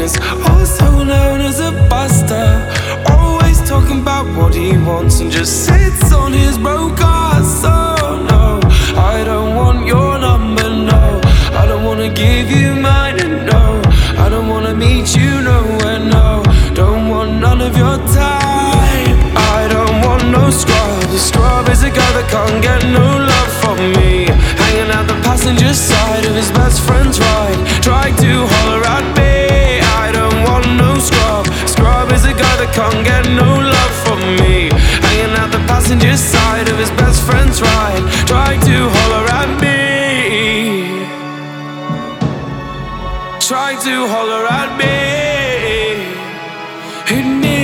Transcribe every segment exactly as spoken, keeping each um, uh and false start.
is also known as a buster. Always talking about what he wants and just sits on his broke ass. So no, I don't want your number, no. I don't wanna give you mine, and no, I don't wanna meet you nowhere, no. Don't want none of your time. I don't want no scrub. The scrub is a guy that can't get no love from me. Hanging out the passenger side of his best friend's ride, trying to holler at me. I don't want no scrub. Scrub is a guy that can't get no love from me. Hanging out the passenger side of his best friend's ride, trying to holler at me. Trying to holler at me. Hit me.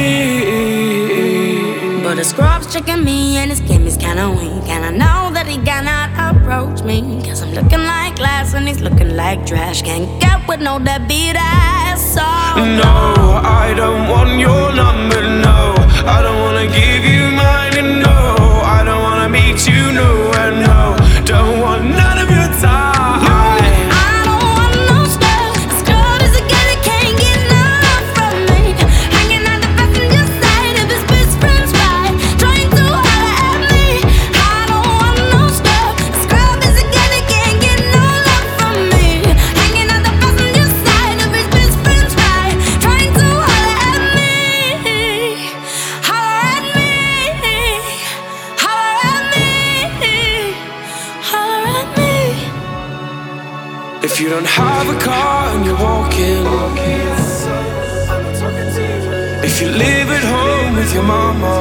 But the scrub's checking me and his game is kinda weak, and I know that he cannot approach me, cause I'm looking like glass and he's looking like trash. Can't get with no deadbeat ass. So no, I don't want your number, no. I don't wanna give you mine, and no, I don't wanna meet you nowhere, no. Don't want none of your time. No, I don't want no scrub. A scrub is a guy that can't get enough from me. Hanging on the passenger side of his best friend's ride, trying to holler at me. I don't want no scrub. A scrub is a guy that can't get no love from me. Hanging on the passenger side of his best friend's ride, trying to holler at me. Holler at me. Holler at me. Holler at me. If you don't have a car and you're walking, if you live at home with your mama,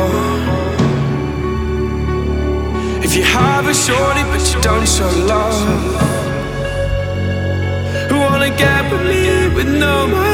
if you have a shorty but you don't show love, who wanna get with me with no money?